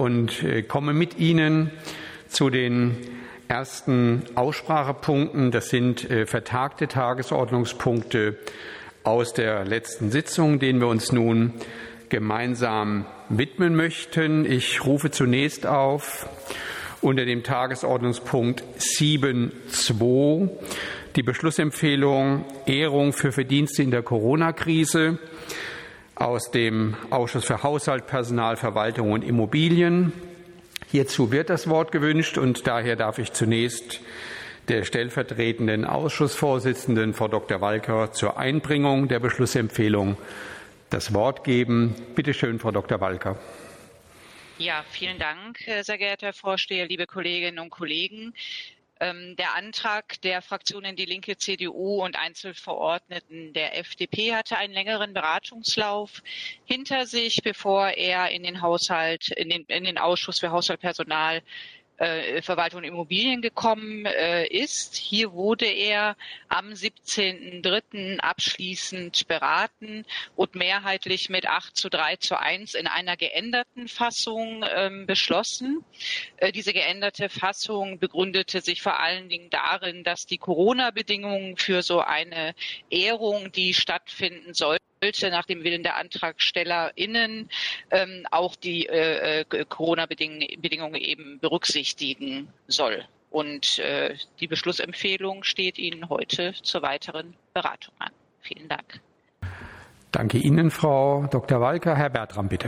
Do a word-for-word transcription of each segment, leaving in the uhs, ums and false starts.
und komme mit Ihnen zu den ersten Aussprachepunkten. Das sind vertagte Tagesordnungspunkte aus der letzten Sitzung, denen wir uns nun gemeinsam widmen möchten. Ich rufe zunächst auf unter dem Tagesordnungspunkt sieben Punkt zwei die Beschlussempfehlung Ehrung für Verdienste in der Corona-Krise aus dem Ausschuss für Haushalt, Personal, Verwaltung und Immobilien. Hierzu wird das Wort gewünscht und daher darf ich zunächst der stellvertretenden Ausschussvorsitzenden, Frau Doktor Walker, zur Einbringung der Beschlussempfehlung das Wort geben. Bitte schön, Frau Doktor Walker. Ja, vielen Dank, sehr geehrter Herr Vorsteher, liebe Kolleginnen und Kollegen. Der Antrag der Fraktionen Die Linke, C D U und Einzelverordneten der F D P hatte einen längeren Beratungslauf hinter sich, bevor er in den Haushalt, in den, in den Ausschuss für Haushalt, Personal, äh, Verwaltung und Immobilien gekommen äh, ist. Hier wurde er am siebzehnten dritten abschließend beraten und mehrheitlich mit acht zu drei zu eins in einer geänderten Fassung ähm, beschlossen. Äh, diese geänderte Fassung begründete sich vor allen Dingen darin, dass die Corona-Bedingungen für so eine Ehrung, die stattfinden soll, nach dem Willen der AntragstellerInnen ähm, auch die äh, Corona-Bedingungen eben berücksichtigen soll. Und äh, die Beschlussempfehlung steht Ihnen heute zur weiteren Beratung an. Vielen Dank. Danke Ihnen, Frau Doktor Walker. Herr Bertram, bitte.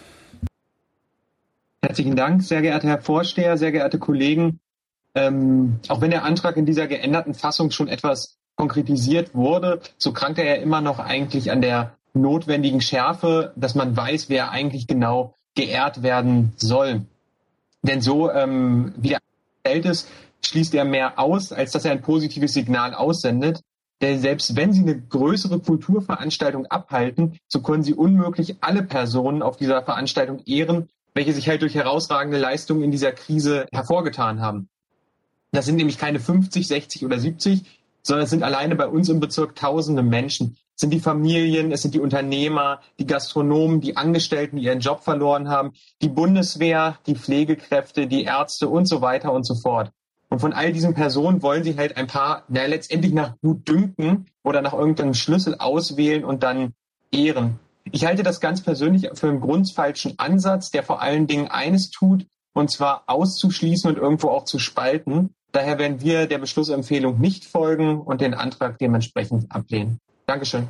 Herzlichen Dank, sehr geehrter Herr Vorsteher, sehr geehrte Kollegen. Ähm, auch wenn der Antrag in dieser geänderten Fassung schon etwas konkretisiert wurde, so krankt er ja immer noch eigentlich an der notwendigen Schärfe, dass man weiß, wer eigentlich genau geehrt werden soll. Denn so, ähm, wie er gestellt ist, schließt er mehr aus, als dass er ein positives Signal aussendet. Denn selbst wenn Sie eine größere Kulturveranstaltung abhalten, so können Sie unmöglich alle Personen auf dieser Veranstaltung ehren, welche sich halt durch herausragende Leistungen in dieser Krise hervorgetan haben. Das sind nämlich keine fünfzig, sechzig oder siebzig, sondern es sind alleine bei uns im Bezirk tausende Menschen. Es sind die Familien, es sind die Unternehmer, die Gastronomen, die Angestellten, die ihren Job verloren haben, die Bundeswehr, die Pflegekräfte, die Ärzte und so weiter und so fort. Und von all diesen Personen wollen sie halt ein paar, na, letztendlich nach Gutdünken oder nach irgendeinem Schlüssel auswählen und dann ehren. Ich halte das ganz persönlich für einen grundfalschen Ansatz, der vor allen Dingen eines tut, und zwar auszuschließen und irgendwo auch zu spalten. Daher werden wir der Beschlussempfehlung nicht folgen und den Antrag dementsprechend ablehnen. Dankeschön.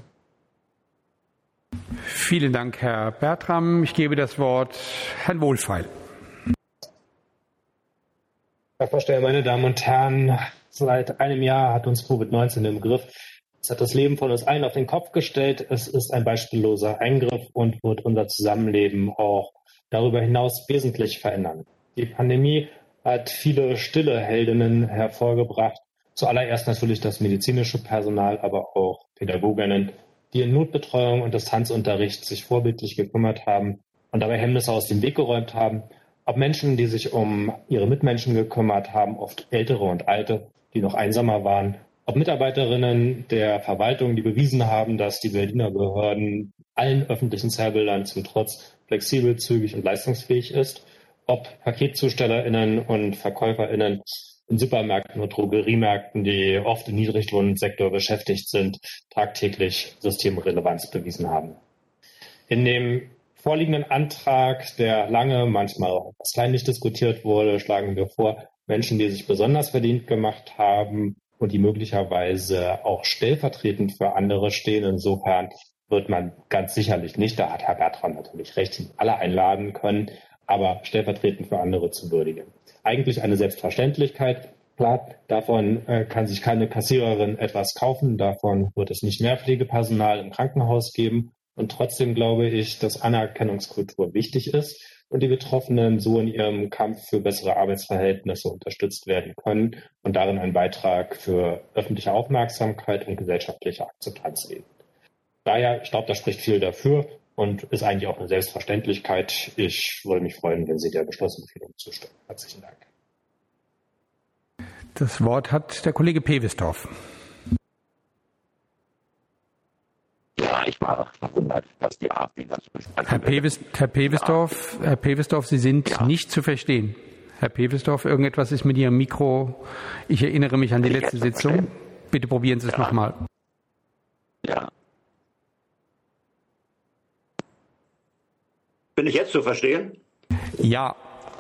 Vielen Dank, Herr Bertram. Ich gebe das Wort Herrn Wohlfeil. Herr Vorsteher, meine Damen und Herren, seit einem Jahr hat uns Covid neunzehn im Griff. Es hat das Leben von uns allen auf den Kopf gestellt. Es ist ein beispielloser Eingriff und wird unser Zusammenleben auch darüber hinaus wesentlich verändern. Die Pandemie hat viele stille Heldinnen hervorgebracht. Zuallererst natürlich das medizinische Personal, aber auch Pädagoginnen, die in Notbetreuung und Distanzunterricht sich vorbildlich gekümmert haben und dabei Hemmnisse aus dem Weg geräumt haben. Ob Menschen, die sich um ihre Mitmenschen gekümmert haben, oft Ältere und Alte, die noch einsamer waren. Ob Mitarbeiterinnen der Verwaltung, die bewiesen haben, dass die Berliner Behörden allen öffentlichen Zerrbildern zum Trotz flexibel, zügig und leistungsfähig ist. Ob PaketzustellerInnen und VerkäuferInnen in Supermärkten und Drogeriemärkten, die oft im Niedriglohnsektor beschäftigt sind, tagtäglich Systemrelevanz bewiesen haben. In dem vorliegenden Antrag, der lange, manchmal auch etwas kleinlich diskutiert wurde, schlagen wir vor, Menschen, die sich besonders verdient gemacht haben und die möglicherweise auch stellvertretend für andere stehen. Insofern wird man ganz sicherlich nicht, da hat Herr Bertram natürlich recht, alle einladen können, aber stellvertretend für andere zu würdigen. Eigentlich eine Selbstverständlichkeit. Klar, davon äh, kann sich keine Kassiererin etwas kaufen, davon wird es nicht mehr Pflegepersonal im Krankenhaus geben. Und trotzdem glaube ich, dass Anerkennungskultur wichtig ist und die Betroffenen so in ihrem Kampf für bessere Arbeitsverhältnisse unterstützt werden können und darin einen Beitrag für öffentliche Aufmerksamkeit und gesellschaftliche Akzeptanz legen. Daher, ich glaube, da spricht viel dafür und ist eigentlich auch eine Selbstverständlichkeit. Ich würde mich freuen, wenn Sie der Beschlussempfehlung zustimmen. Herzlichen Dank. Das Wort hat der Kollege Pewistorf. Ja, ich war verwundert, dass die AfD das besprechen Herr, Peves, Herr Pewesdorf, Herr Pewesdorf, Sie sind ja. nicht zu verstehen. Herr Pewesdorf, irgendetwas ist mit Ihrem Mikro. Ich erinnere mich an die letzte Sitzung. Verstehen? Bitte probieren Sie es ja. nochmal. Ja. Bin ich jetzt zu verstehen? Ja.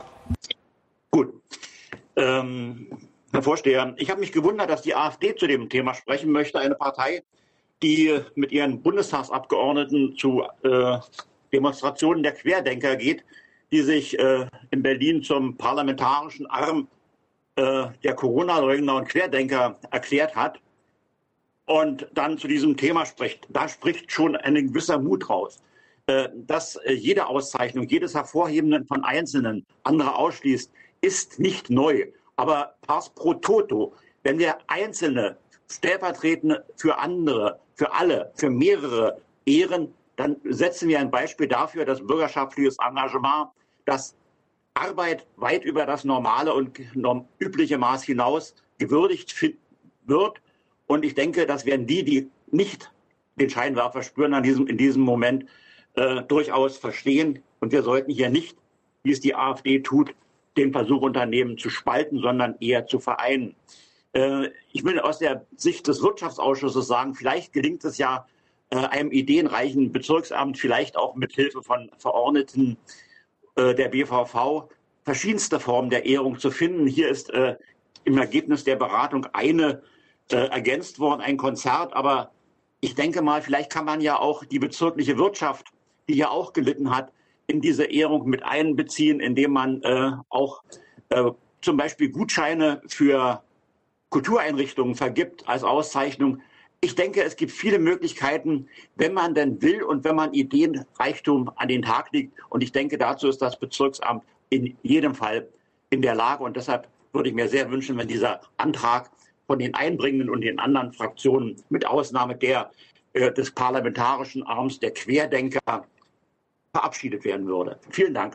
Gut. Ähm, Herr Vorsteher, ich habe mich gewundert, dass die AfD zu dem Thema sprechen möchte. Eine Partei, die mit ihren Bundestagsabgeordneten zu äh, Demonstrationen der Querdenker geht, die sich äh, in Berlin zum parlamentarischen Arm äh, der Corona-Leugner und Querdenker erklärt hat und dann zu diesem Thema spricht. Da spricht schon ein gewisser Mut raus. Äh, dass äh, jede Auszeichnung, jedes Hervorheben von Einzelnen andere ausschließt, ist nicht neu. Aber pars pro toto, wenn wir Einzelne stellvertretend für andere, für alle, für mehrere ehren, dann setzen wir ein Beispiel dafür, dass bürgerschaftliches Engagement, dass Arbeit weit über das normale und übliche Maß hinaus gewürdigt wird. Und ich denke, das werden die, die nicht den Scheinwerfer spüren an diesem, in diesem Moment, äh, durchaus verstehen. Und wir sollten hier nicht, wie es die AfD tut, den Versuch unternehmen zu spalten, sondern eher zu vereinen. Äh, ich will aus der Sicht des Wirtschaftsausschusses sagen, vielleicht gelingt es ja äh, einem ideenreichen Bezirksamt, vielleicht auch mit Hilfe von Verordneten äh, der B V V, verschiedenste Formen der Ehrung zu finden. Hier ist äh, im Ergebnis der Beratung eine äh, ergänzt worden, ein Konzert. Aber ich denke mal, vielleicht kann man ja auch die bezirkliche Wirtschaft, die ja auch gelitten hat, in diese Ehrung mit einbeziehen, indem man äh, auch äh, zum Beispiel Gutscheine für Kultureinrichtungen vergibt als Auszeichnung. Ich denke, es gibt viele Möglichkeiten, wenn man denn will und wenn man Ideenreichtum an den Tag legt. Und ich denke, dazu ist das Bezirksamt in jedem Fall in der Lage. Und deshalb würde ich mir sehr wünschen, wenn dieser Antrag von den Einbringenden und den anderen Fraktionen mit Ausnahme der äh, des parlamentarischen Arms der Querdenker verabschiedet werden würde. Vielen Dank.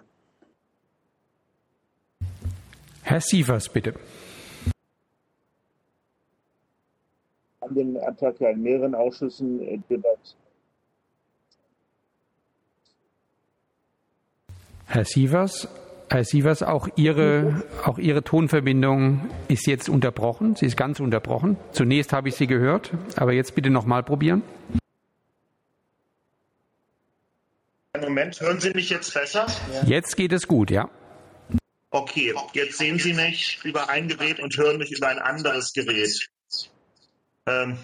Herr Sievers, bitte. An den Antrag ja in mehreren Ausschüssen äh, debattiert. Herr Sievers, Herr Sievers, auch Ihre, auch Ihre Tonverbindung ist jetzt unterbrochen. Sie ist ganz unterbrochen. Zunächst habe ich Sie gehört, aber jetzt bitte noch mal probieren. Moment, hören Sie mich jetzt besser? Jetzt geht es gut, ja. Okay, jetzt sehen Sie mich über ein Gerät und hören mich über ein anderes Gerät. Ähm,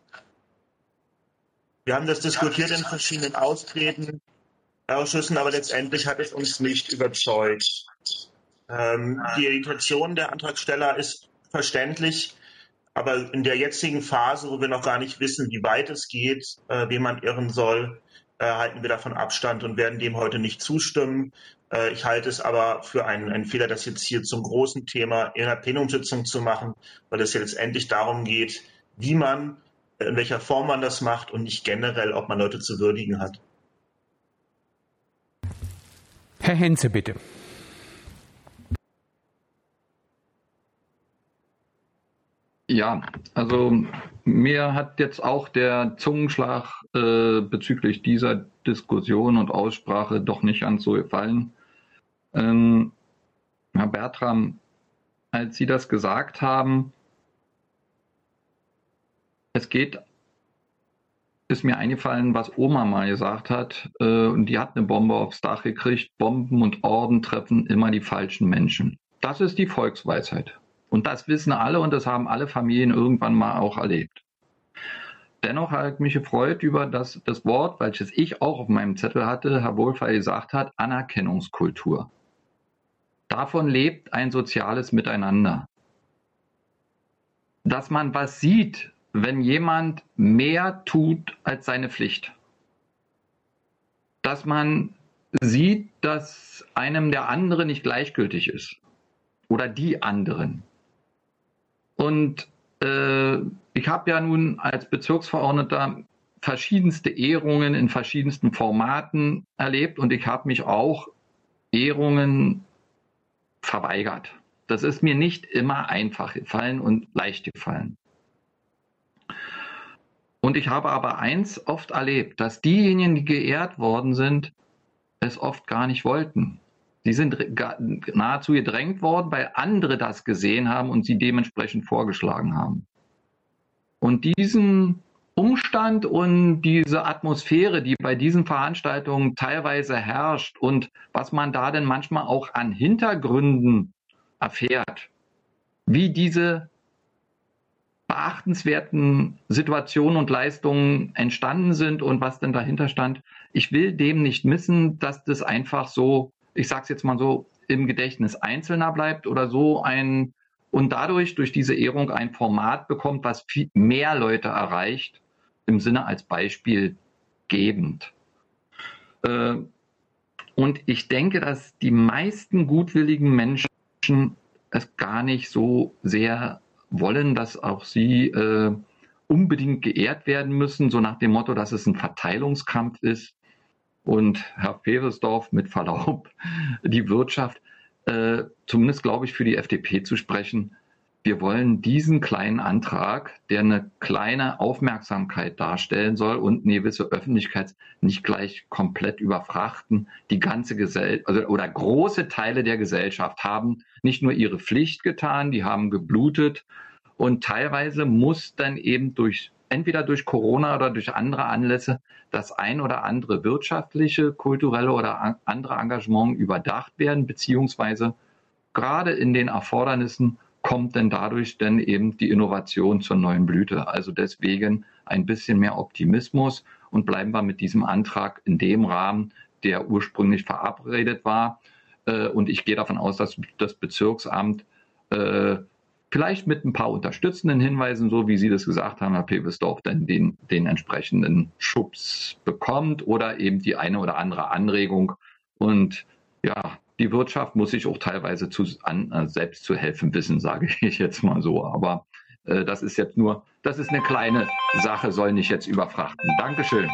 wir haben das diskutiert in verschiedenen Austreten, Ausschüssen, aber letztendlich hat es uns nicht überzeugt. Ähm, die Irritation der Antragsteller ist verständlich, aber in der jetzigen Phase, wo wir noch gar nicht wissen, wie weit es geht, äh, wen man irren soll, äh, halten wir davon Abstand und werden dem heute nicht zustimmen. Äh, ich halte es aber für einen, einen Fehler, das jetzt hier zum großen Thema in einer Plenumssitzung zu machen, weil es ja letztendlich darum geht, wie man, in welcher Form man das macht und nicht generell, ob man Leute zu würdigen hat. Herr Henze, bitte. Ja, also mir hat jetzt auch der Zungenschlag äh, bezüglich dieser Diskussion und Aussprache doch nicht ganz so gefallen. Ähm, Herr Bertram, als Sie das gesagt haben, es geht, ist mir eingefallen, was Oma mal gesagt hat, äh, und die hat eine Bombe aufs Dach gekriegt. Bomben und Orden treffen immer die falschen Menschen. Das ist die Volksweisheit. Und das wissen alle und das haben alle Familien irgendwann mal auch erlebt. Dennoch habe ich mich gefreut über das, das Wort, welches ich auch auf meinem Zettel hatte, Herr Wohlfeil gesagt hat, Anerkennungskultur. Davon lebt ein soziales Miteinander. Dass man was sieht, wenn jemand mehr tut als seine Pflicht. Dass man sieht, dass einem der andere nicht gleichgültig ist. Oder die anderen. Und äh, ich habe ja nun als Bezirksverordneter verschiedenste Ehrungen in verschiedensten Formaten erlebt und ich habe mich auch Ehrungen verweigert. Das ist mir nicht immer einfach gefallen und leicht gefallen. Und ich habe aber eins oft erlebt, dass diejenigen, die geehrt worden sind, es oft gar nicht wollten. Sie sind nahezu gedrängt worden, weil andere das gesehen haben und sie dementsprechend vorgeschlagen haben. Und diesen Umstand und diese Atmosphäre, die bei diesen Veranstaltungen teilweise herrscht und was man da denn manchmal auch an Hintergründen erfährt, wie diese beachtenswerten Situationen und Leistungen entstanden sind und was denn dahinter stand. Ich will dem nicht missen, dass das einfach so, ich sage es jetzt mal so, im Gedächtnis Einzelner bleibt oder so ein und dadurch durch diese Ehrung ein Format bekommt, was viel mehr Leute erreicht, im Sinne als Beispiel gebend. Und ich denke, dass die meisten gutwilligen Menschen es gar nicht so sehr wollen, dass auch sie äh, unbedingt geehrt werden müssen, so nach dem Motto, dass es ein Verteilungskampf ist. Und Herr Feresdorf, mit Verlaub, die Wirtschaft, äh, zumindest glaube ich für die F D P zu sprechen, wir wollen diesen kleinen Antrag, der eine kleine Aufmerksamkeit darstellen soll und eine gewisse Öffentlichkeit nicht gleich komplett überfrachten. Die ganze Gesellschaft, also, oder große Teile der Gesellschaft haben nicht nur ihre Pflicht getan, die haben geblutet und teilweise muss dann eben durch, entweder durch Corona oder durch andere Anlässe, das ein oder andere wirtschaftliche, kulturelle oder andere Engagement überdacht werden, beziehungsweise gerade in den Erfordernissen kommt denn dadurch denn eben die Innovation zur neuen Blüte. Also deswegen ein bisschen mehr Optimismus und bleiben wir mit diesem Antrag in dem Rahmen, der ursprünglich verabredet war. Und ich gehe davon aus, dass das Bezirksamt vielleicht mit ein paar unterstützenden Hinweisen, so wie Sie das gesagt haben, Herr Pevesdorf, dann den, den entsprechenden Schubs bekommt oder eben die eine oder andere Anregung. Und ja, die Wirtschaft muss sich auch teilweise zu, an, äh, selbst zu helfen wissen, sage ich jetzt mal so. Aber äh, das ist jetzt nur, das ist eine kleine Sache, soll nicht jetzt überfrachten. Dankeschön.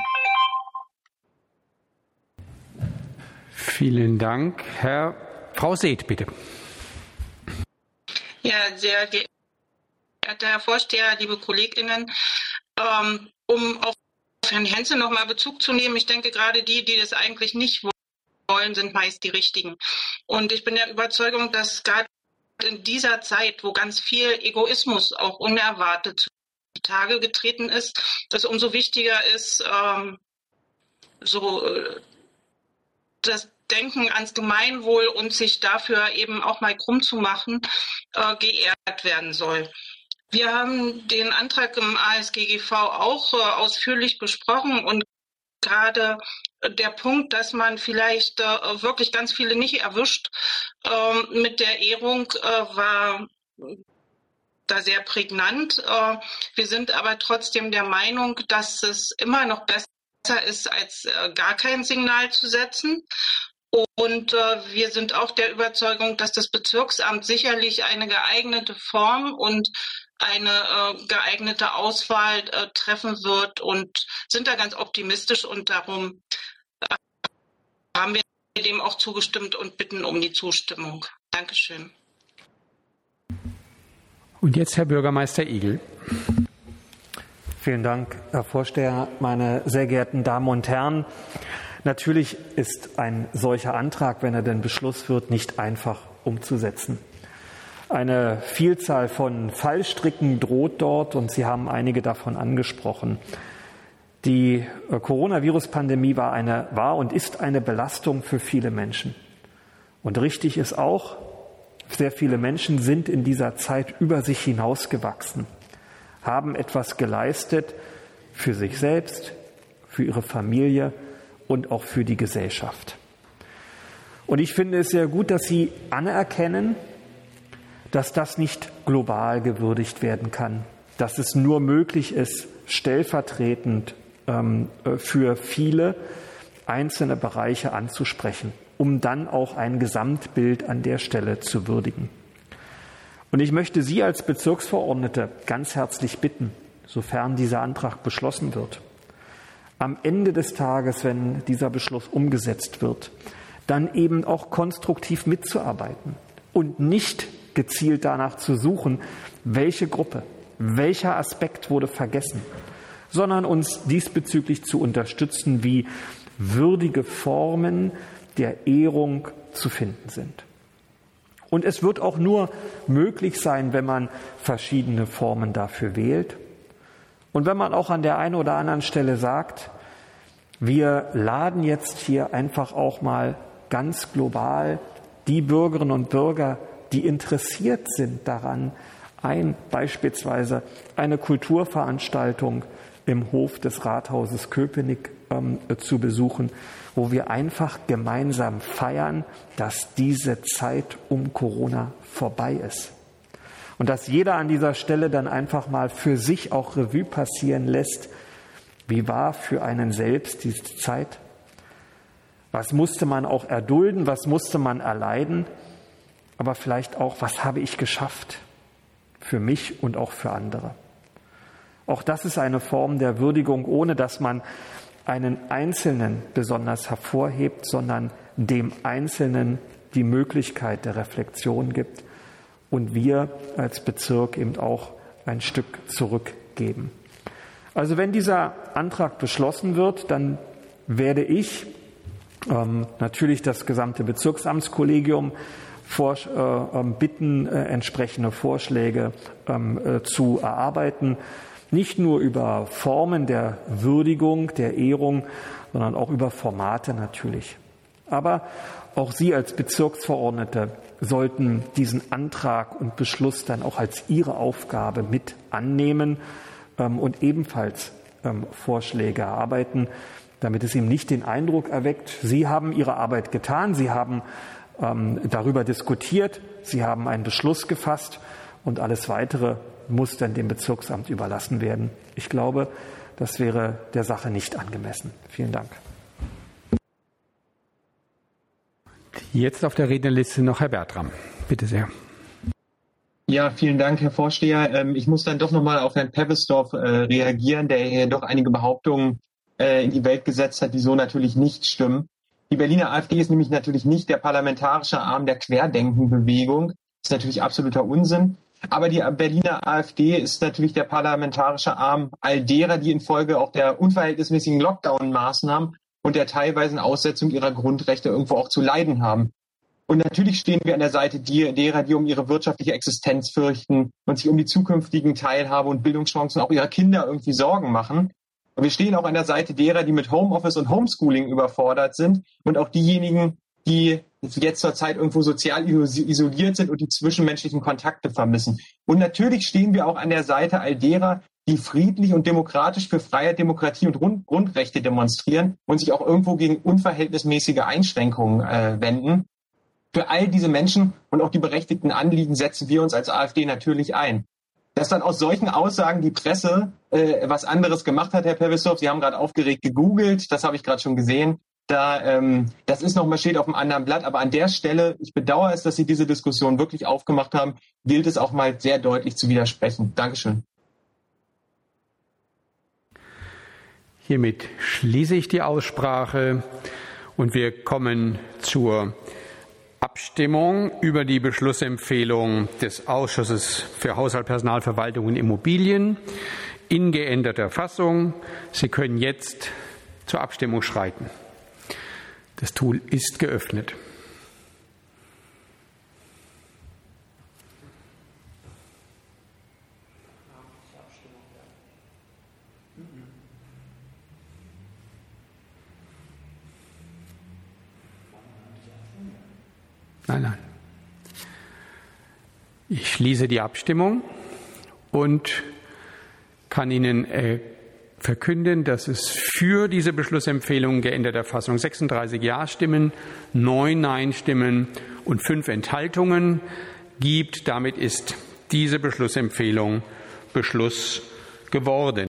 Vielen Dank. Herr, Frau Seeth, bitte. Ja, sehr geehrter Herr Vorsteher, liebe KollegInnen, ähm, um auf Herrn Henze nochmal Bezug zu nehmen, ich denke gerade die, die das eigentlich nicht wollen, wollen, sind meist die richtigen. Und ich bin der Überzeugung, dass gerade in dieser Zeit, wo ganz viel Egoismus auch unerwartet zutage getreten ist, dass umso wichtiger ist, ähm, so äh, das Denken ans Gemeinwohl und sich dafür eben auch mal krumm zu machen, äh, geehrt werden soll. Wir haben den Antrag im A S G G V auch äh, ausführlich besprochen und gerade der Punkt, dass man vielleicht äh, wirklich ganz viele nicht erwischt äh, mit der Ehrung, äh, war da sehr prägnant. Äh, wir sind aber trotzdem der Meinung, dass es immer noch besser ist, als äh, gar kein Signal zu setzen. Und äh, wir sind auch der Überzeugung, dass das Bezirksamt sicherlich eine geeignete Form und eine äh, geeignete Auswahl äh, treffen wird und sind da ganz optimistisch und darum äh, haben wir dem auch zugestimmt und bitten um die Zustimmung. Dankeschön. Und jetzt Herr Bürgermeister Igel. Vielen Dank, Herr Vorsteher, meine sehr geehrten Damen und Herren. Natürlich ist ein solcher Antrag, wenn er denn Beschluss wird, nicht einfach umzusetzen. Eine Vielzahl von Fallstricken droht dort und Sie haben einige davon angesprochen. Die Coronavirus-Pandemie war eine, war und ist eine Belastung für viele Menschen. Und richtig ist auch, sehr viele Menschen sind in dieser Zeit über sich hinausgewachsen, haben etwas geleistet für sich selbst, für ihre Familie und auch für die Gesellschaft. Und ich finde es sehr gut, dass Sie anerkennen, dass das nicht global gewürdigt werden kann, dass es nur möglich ist, stellvertretend ähm, für viele einzelne Bereiche anzusprechen, um dann auch ein Gesamtbild an der Stelle zu würdigen. Und ich möchte Sie als Bezirksverordnete ganz herzlich bitten, sofern dieser Antrag beschlossen wird, am Ende des Tages, wenn dieser Beschluss umgesetzt wird, dann eben auch konstruktiv mitzuarbeiten und nicht gezielt danach zu suchen, welche Gruppe, welcher Aspekt wurde vergessen, sondern uns diesbezüglich zu unterstützen, wie würdige Formen der Ehrung zu finden sind. Und es wird auch nur möglich sein, wenn man verschiedene Formen dafür wählt. Und wenn man auch an der einen oder anderen Stelle sagt, wir laden jetzt hier einfach auch mal ganz global die Bürgerinnen und Bürger, die interessiert sind daran, ein, beispielsweise eine Kulturveranstaltung im Hof des Rathauses Köpenick ähm, zu besuchen, wo wir einfach gemeinsam feiern, dass diese Zeit um Corona vorbei ist. Und dass jeder an dieser Stelle dann einfach mal für sich auch Revue passieren lässt, wie war für einen selbst diese Zeit? Was musste man auch erdulden, was musste man erleiden? Aber vielleicht auch, was habe ich geschafft für mich und auch für andere? Auch das ist eine Form der Würdigung, ohne dass man einen Einzelnen besonders hervorhebt, sondern dem Einzelnen die Möglichkeit der Reflexion gibt und wir als Bezirk eben auch ein Stück zurückgeben. Also wenn dieser Antrag beschlossen wird, dann werde ich ähm, natürlich das gesamte Bezirksamtskollegium vor, äh, bitten, äh, entsprechende Vorschläge ähm, äh, zu erarbeiten. Nicht nur über Formen der Würdigung, der Ehrung, sondern auch über Formate natürlich. Aber auch Sie als Bezirksverordnete sollten diesen Antrag und Beschluss dann auch als Ihre Aufgabe mit annehmen ähm, und ebenfalls ähm, Vorschläge erarbeiten, damit es eben nicht den Eindruck erweckt, Sie haben Ihre Arbeit getan, Sie haben ähm, darüber diskutiert, Sie haben einen Beschluss gefasst und alles Weitere muss dann dem Bezirksamt überlassen werden. Ich glaube, das wäre der Sache nicht angemessen. Vielen Dank. Jetzt auf der Rednerliste noch Herr Bertram. Bitte sehr. Ja, vielen Dank, Herr Vorsteher. Ich muss dann doch nochmal auf Herrn Pevesdorf reagieren, der hier doch einige Behauptungen in die Welt gesetzt hat, die so natürlich nicht stimmen. Die Berliner AfD ist nämlich natürlich nicht der parlamentarische Arm der Querdenkenbewegung. Das ist natürlich absoluter Unsinn. Aber die Berliner AfD ist natürlich der parlamentarische Arm all derer, die infolge auch der unverhältnismäßigen Lockdown-Maßnahmen und der teilweisen Aussetzung ihrer Grundrechte irgendwo auch zu leiden haben. Und natürlich stehen wir an der Seite derer, die um ihre wirtschaftliche Existenz fürchten und sich um die zukünftigen Teilhabe- und Bildungschancen auch ihrer Kinder irgendwie Sorgen machen. Und wir stehen auch an der Seite derer, die mit Homeoffice und Homeschooling überfordert sind und auch diejenigen, die jetzt zur Zeit irgendwo sozial isoliert sind und die zwischenmenschlichen Kontakte vermissen. Und natürlich stehen wir auch an der Seite all derer, die friedlich und demokratisch für Freiheit, Demokratie und Grundrechte demonstrieren und sich auch irgendwo gegen unverhältnismäßige Einschränkungen äh, wenden. Für all diese Menschen und auch die berechtigten Anliegen setzen wir uns als AfD natürlich ein. Dass dann aus solchen Aussagen die Presse äh, was anderes gemacht hat, Herr Pevesdorf, Sie haben gerade aufgeregt gegoogelt, das habe ich gerade schon gesehen. Da, ähm, das ist nochmal steht auf einem anderen Blatt, aber an der Stelle, ich bedauere es, dass Sie diese Diskussion wirklich aufgemacht haben, gilt es auch mal sehr deutlich zu widersprechen. Dankeschön. Hiermit schließe ich die Aussprache und wir kommen zur Abstimmung über die Beschlussempfehlung des Ausschusses für Haushalt, Personalverwaltung und Immobilien in geänderter Fassung. Sie können jetzt zur Abstimmung schreiten. Das Tool ist geöffnet. Nein, nein. Ich schließe die Abstimmung und kann Ihnen äh, verkünden, dass es für diese Beschlussempfehlung geänderter Fassung sechsunddreißig Ja-Stimmen, neun Nein-Stimmen und fünf Enthaltungen gibt. Damit ist diese Beschlussempfehlung Beschluss geworden.